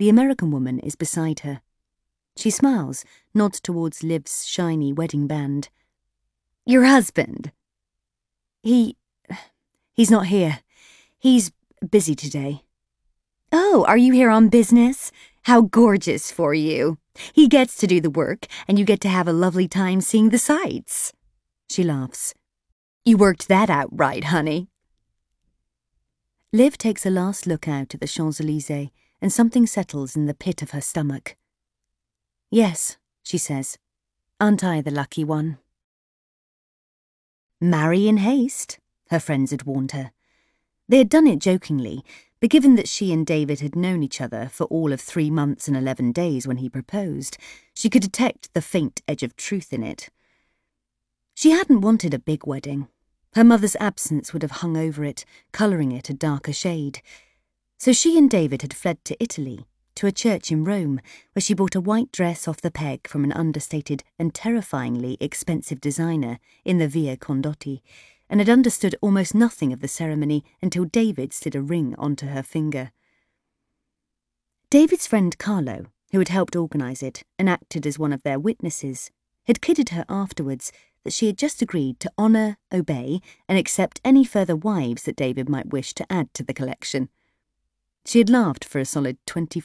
The American woman is beside her. She smiles, nods towards Liv's shiny wedding band. "Your husband?" He's not here. He's busy today." "Oh, are you here on business? How gorgeous for you. He gets to do the work, and you get to have a lovely time seeing the sights." She laughs. "You worked that out right, honey." Liv takes a last look out at the Champs-Élysées, and something settles in the pit of her stomach. "Yes," she says. "Aren't I the lucky one?" "Marry in haste," her friends had warned her. They had done it jokingly, but given that she and David had known each other for all of 3 months and 11 days when he proposed, she could detect the faint edge of truth in it. She hadn't wanted a big wedding. Her mother's absence would have hung over it, colouring it a darker shade. So she and David had fled to Italy, to a church in Rome, where she bought a white dress off the peg from an understated and terrifyingly expensive designer in the Via Condotti, and had understood almost nothing of the ceremony until David slid a ring onto her finger. David's friend Carlo, who had helped organise it and acted as one of their witnesses, had kidded her afterwards that she had just agreed to honour, obey, and accept any further wives that David might wish to add to the collection. She had laughed for a solid 24